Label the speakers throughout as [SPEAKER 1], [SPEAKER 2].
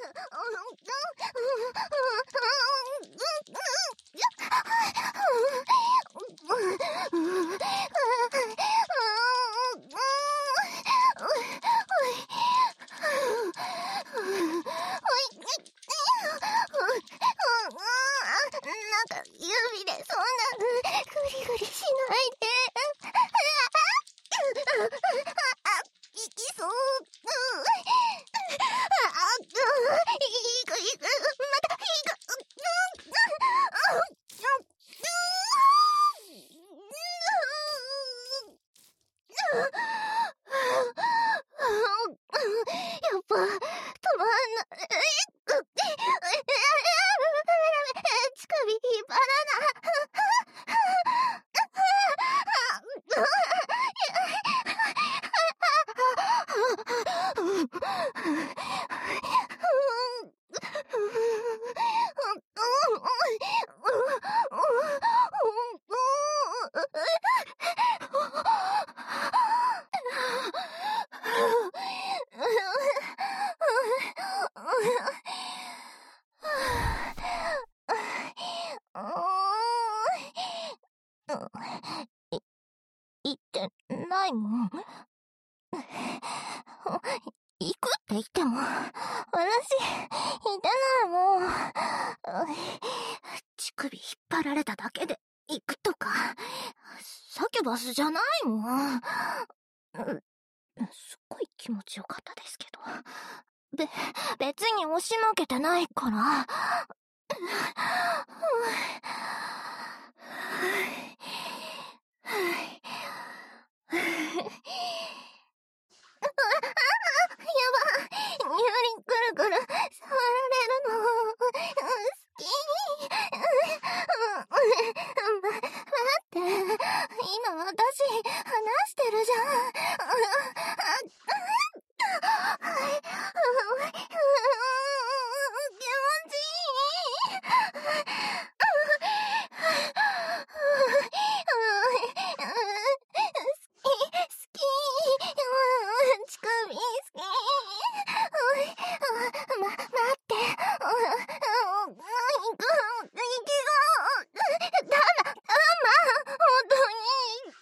[SPEAKER 1] なんか指でそんなグリグリしないで。いきそう。いくいく、またいく。やっぱ止まんない。乳首引っ張ら言ってないもん。行くって言っても、私、いてないもん。乳首引っ張られただけで行くとか、サキュバスじゃないもん。すっごい気持ちよかったですけど。別に押し負けてないから。乳輪くるくる触られるの好き。待って、今私話してるじゃん。気持ちいい。好き。乳首好き。待って。息が。だま、本当に。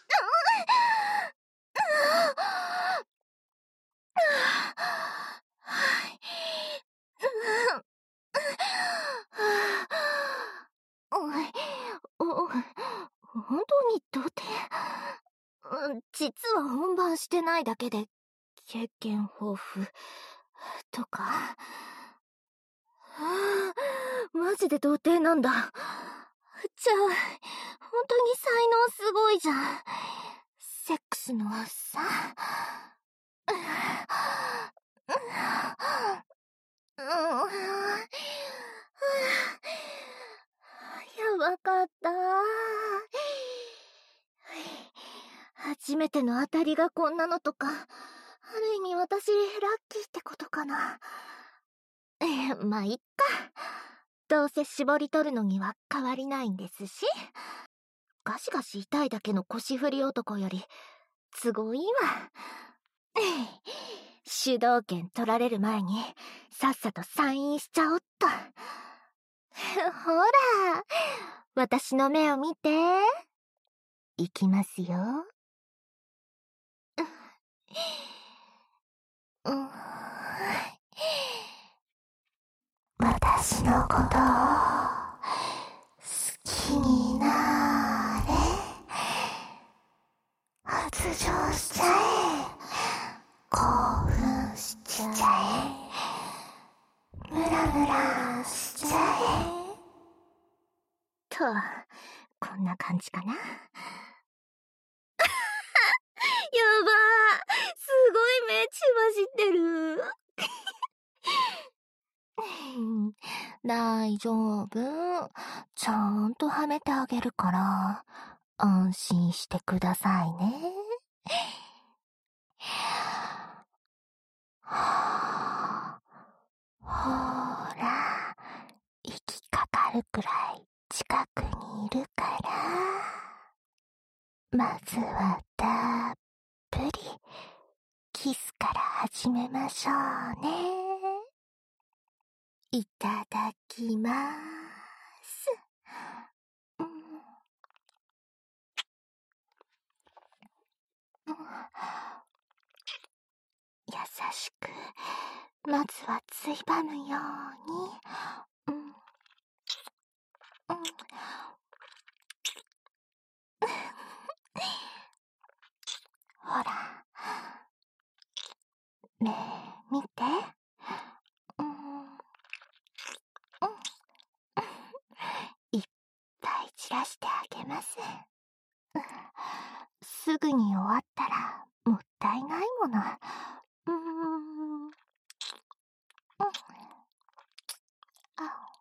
[SPEAKER 1] 本当に童貞？実は本番してないだけで経験豊富とか。マジで童貞なんだ。じゃあ本当に才能すごいじゃん。セックスのさ。やばかった。初めての当たりがこんなのとか、ある意味私ラッキーってことかな。まあいっか。どうせ絞り取るのには変わりないんですし。ガシガシ痛いだけの腰振り男より都合いいわ。主導権取られる前にさっさとサインしちゃおっと。ほら、私の目を見て。いきますよ。私のことを好きになれ。発情しちゃえ。興奮しちゃえ。ムラムラしちゃえ。と、こんな感じかな。やばー、すごい目血走ってる。大丈夫。ちゃんとはめてあげるから、安心してくださいね。ほら、息かかるくらい近くにいるから。まずはたっぷりキスから始めましょうね。 いただきまーす。うんうん、優しく、まずはついばむように。うんうんほら、ねえ、見て。うんうんいっぱい散らしてあげます。すぐに終わったらもったいないもの。うーん。あ、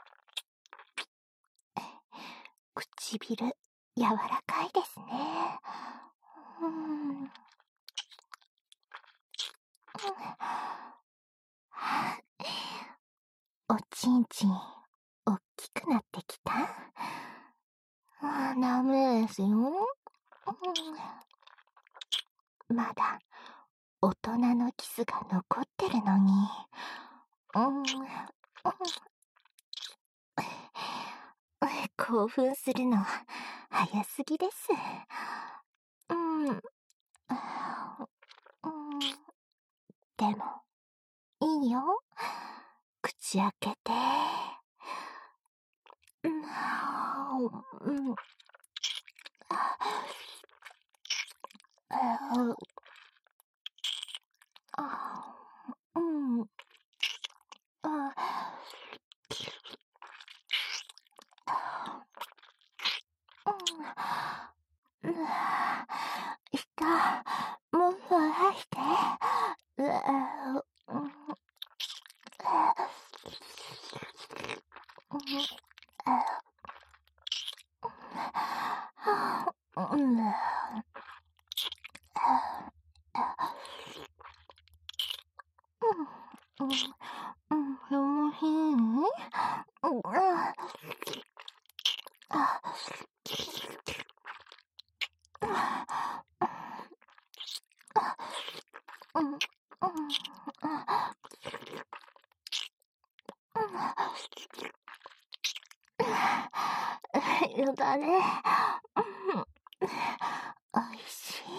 [SPEAKER 1] 唇、柔らかいですね。うーん。おちんちん、おっきくなってきた？ダメですよ。まだ、大人のキスが残ってるのに。興奮するの、早すぎです。うん。でも、いいよ。口開けて。うん。うん。もう離して。よだれ。おいしい。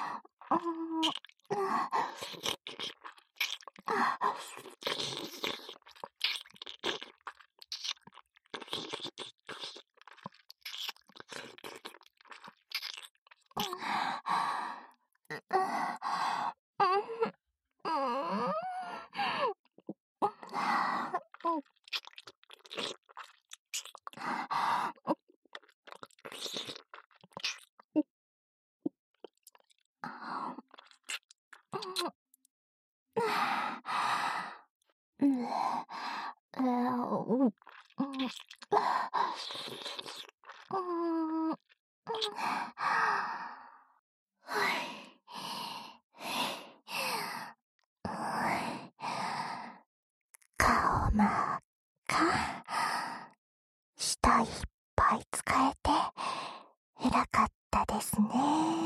[SPEAKER 1] 顔真っ赤。舌いっぱい使えて、偉かったですね。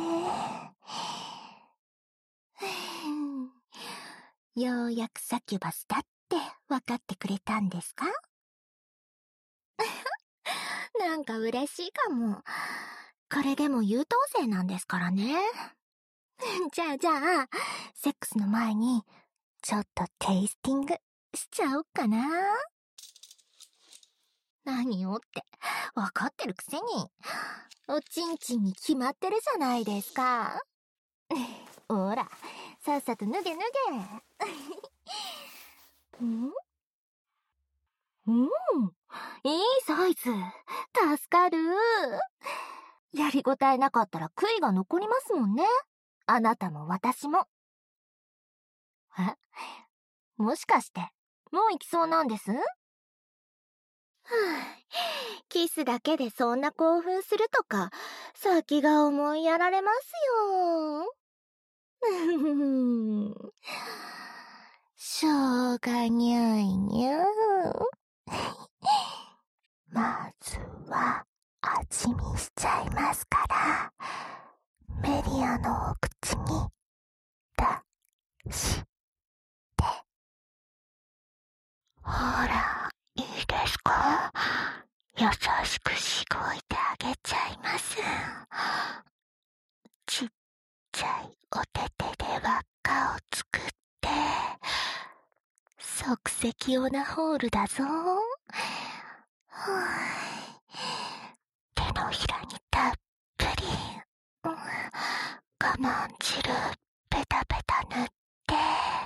[SPEAKER 1] ようやくサキュバスだって分かってくれたんですか？なんか嬉しいかも。これでも優等生なんですからね。じゃあ、セックスの前に、ちょっとテイスティングしちゃおっかな。何をって、わかってるくせに。おちんちんに決まってるじゃないですか。ほら、さっさと脱げ。いいサイズ。助かる。やりごたえなかったら悔いが残りますもんね。あなたも私も。え？もしかして、もう行きそうなんです？キスだけでそんな興奮するとか、先が思いやられますよ。しょうがにゃいにゃ。まずは、味見しちゃいますから、メリアのお口に、出して。ほら、 か？優しくしごいてあげちゃいます。ちっちゃいお手手で輪っかを作って、即席オナホールだぞ。手のひらにたっぷり、我慢汁ペタペタ塗って、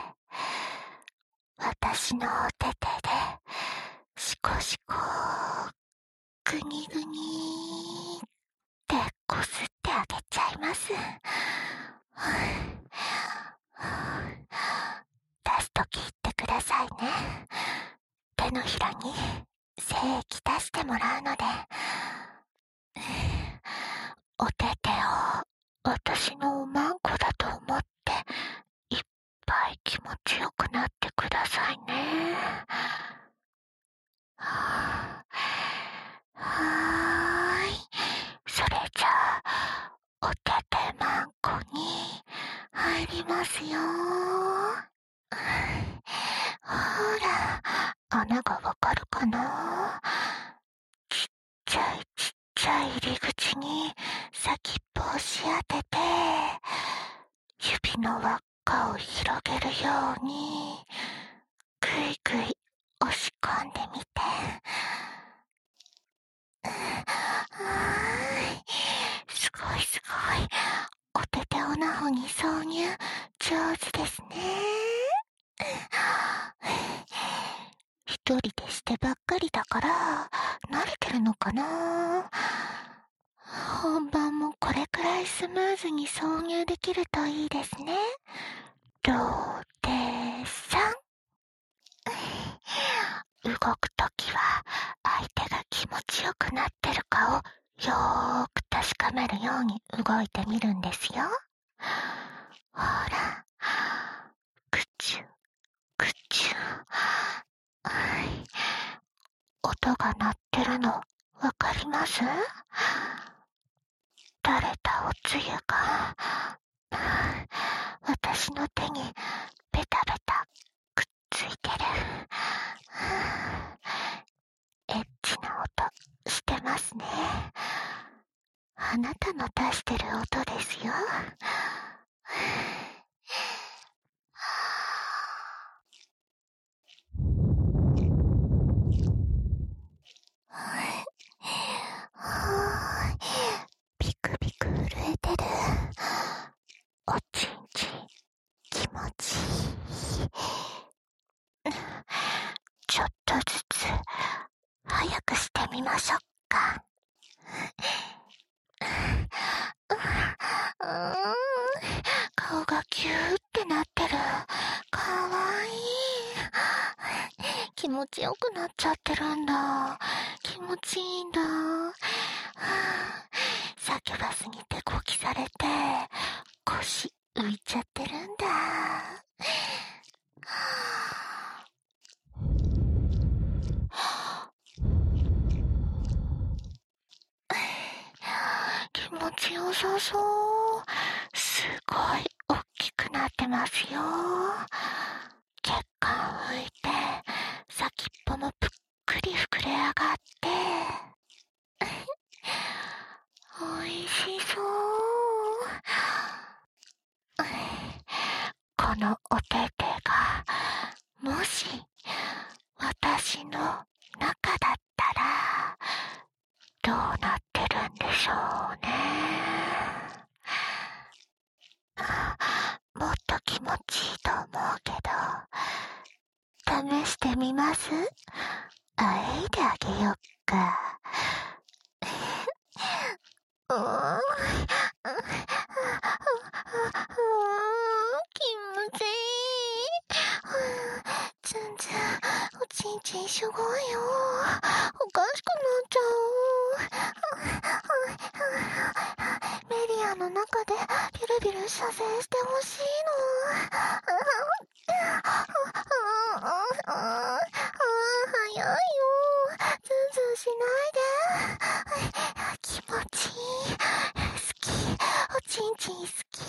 [SPEAKER 1] 私のお手手でシコシコグニグニってこすってあげちゃいます。出すとき言ってくださいね。手のひらに精液出してもらうので、お手手を私のおまんこだと思っていっぱい気持ちよくなってくださいね。はーい。それじゃあお手手まんこに入りますよ。ほら、穴がわかるかな？ちっちゃい入り口に先っぽを押し当てて、指の輪っかを広げるようにぐいぐい押し込んでみて。すごい。お手手オナホに挿入上手ですね。一人でしてばっかりだから慣れてるのかな。本番もこれくらいスムーズに挿入できるといいですね。どうですさん。動くときは相手が気持ちよくなってるかをよーく確かめるように動いてみるんですよ。ほら、くちゅくちゅ。音が鳴ってるのわかります？垂れたおつゆが私の手にベタベタくっついてる。エッチな音してますね。あなたの出してる音ですよ。ビクビク震えてる。おちんちん気持ちいい。ちょっとずつ早くしてみましょうか。顔がキューってなってる。かわいい。気持ちよくなっちゃってるんだ。気持ちいいんだ。叫ばすぎてこきされて腰浮いちゃってるんだ。気持ちよさそう。すごい大きくなってますよ。血管浮いて先っぽもぷっくり膨れ上がっておいしそう。このお手手がもし私の中だったらどうなってるんでしょうね。もっと気持ちいいと思うけど、試してみます？あえいであげよっか。気持ちいい。全然おちんちんすごいよ。おかしくなっちゃう。メディアの中でビルビル射精してほしいの。早いよ。ズンズンしないで。気持ちいい。好き。おちんちん好き。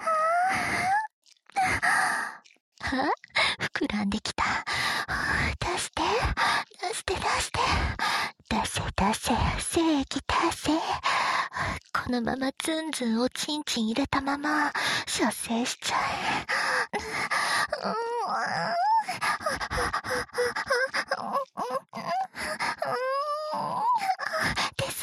[SPEAKER 1] 膨らんできた。確して出せ出せ正義出せ。このままズンズンおちんちん入れたまま射精しちゃえ。出そう。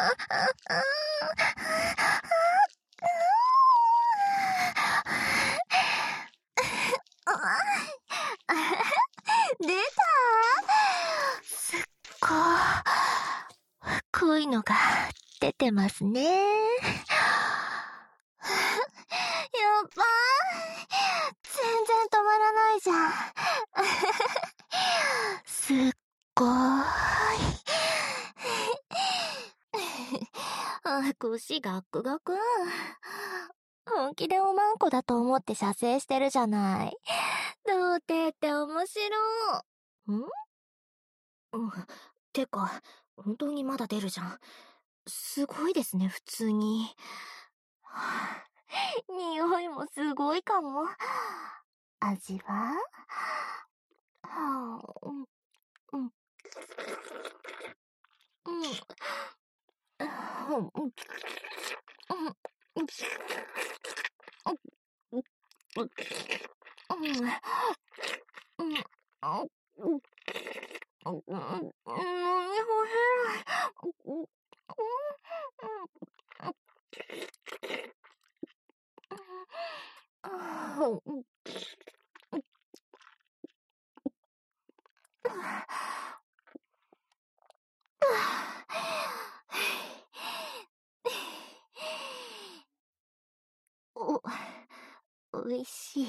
[SPEAKER 1] 出た。すっごいのが出てますね。やばい。全然止まらないじゃん。すっごーい。腰ガックガク。本気でおまんこだと思って射精してるじゃない。童貞って面白い。てか、本当にまだ出るじゃん。すごいですね、普通に。匂いもすごいかも。味はうん、うん、うん、うん、うん、おいしい。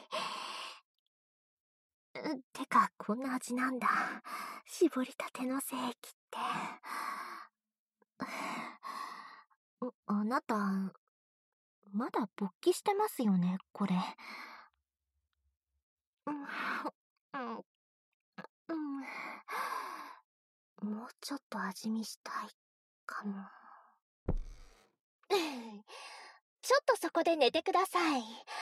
[SPEAKER 1] てか、こんな味なんだ。絞りたての精液って。あなた、まだ勃起してますよね、これ。もうちょっと味見したいかも。ちょっとそこで寝てください。